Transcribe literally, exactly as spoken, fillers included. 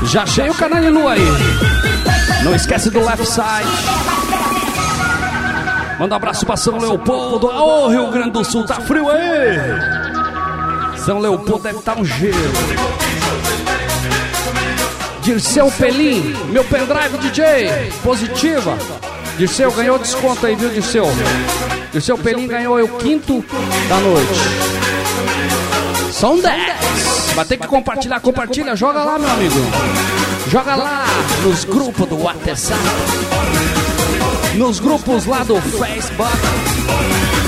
Já achei o canal de lua aí. Não esquece do left side. Manda um abraço pra São Leopoldo. Ô, Rio Grande do Sul, tá frio aí. São Leopoldo deve estar um gelo. Dirceu Pelim, meu pendrive D J, positiva. Dirceu ganhou desconto aí, viu, Dirceu? Dirceu Pelim ganhou o quinto da noite. São dez. Vai ter que compartilhar, compartilha, joga lá, meu amigo. Joga lá nos grupos do WhatsApp, nos grupos lá do Facebook.